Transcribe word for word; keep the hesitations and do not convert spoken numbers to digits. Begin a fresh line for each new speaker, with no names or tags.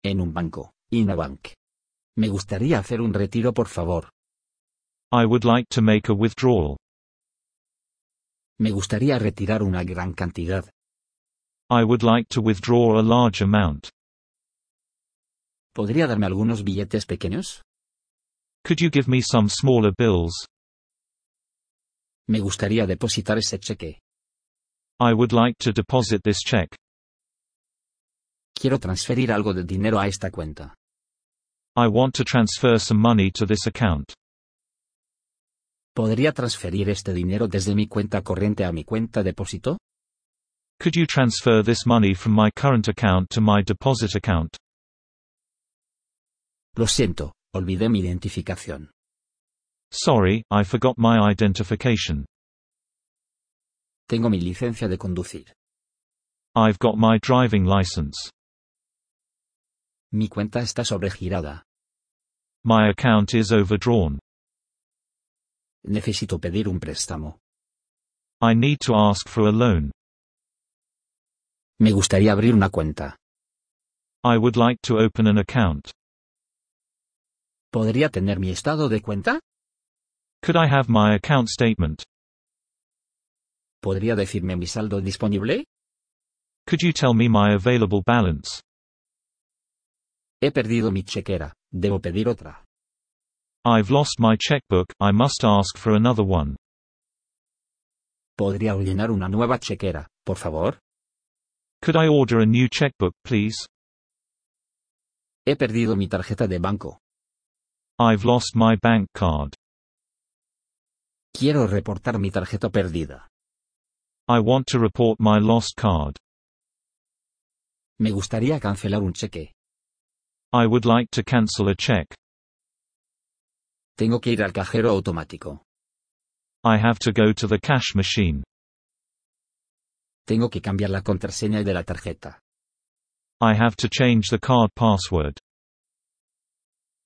En un banco, in a bank. Me gustaría hacer un retiro, por favor.
I would like to make a withdrawal.
Me gustaría retirar una gran cantidad.
I would like to withdraw a large amount.
¿Podría darme algunos billetes pequeños?
Could you give me some smaller bills?
Me gustaría depositar ese cheque.
I would like to deposit this check.
Quiero transferir algo de dinero a esta cuenta.
I want to transfer some money to this account.
¿Podría transferir este dinero desde mi cuenta corriente a mi cuenta depósito?
Could you transfer this money from my current account to my deposit account?
Lo siento, olvidé mi identificación.
Sorry, I forgot my identification.
Tengo mi licencia de conducir.
I've got my driving license.
Mi cuenta está sobregirada.
My account is overdrawn.
Necesito pedir un préstamo.
I need to ask for a loan.
Me gustaría abrir una cuenta.
I would like to open an account.
¿Podría tener mi estado de cuenta?
Could I have my account statement?
¿Podría decirme mi saldo disponible?
Could you tell me my available balance?
He perdido mi chequera, debo pedir otra.
I've lost my checkbook, I must ask for another one.
¿Podría ordenar una nueva chequera, por favor?
Could I order a new checkbook, please?
He perdido mi tarjeta de banco.
I've lost my bank card.
Quiero reportar mi tarjeta perdida.
I want to report my lost card.
Me gustaría cancelar un cheque.
I would like to cancel a check.
Tengo que ir al cajero automático.
I have to go to the cash machine.
Tengo que cambiar la contraseña de la tarjeta.
I have to change the card password.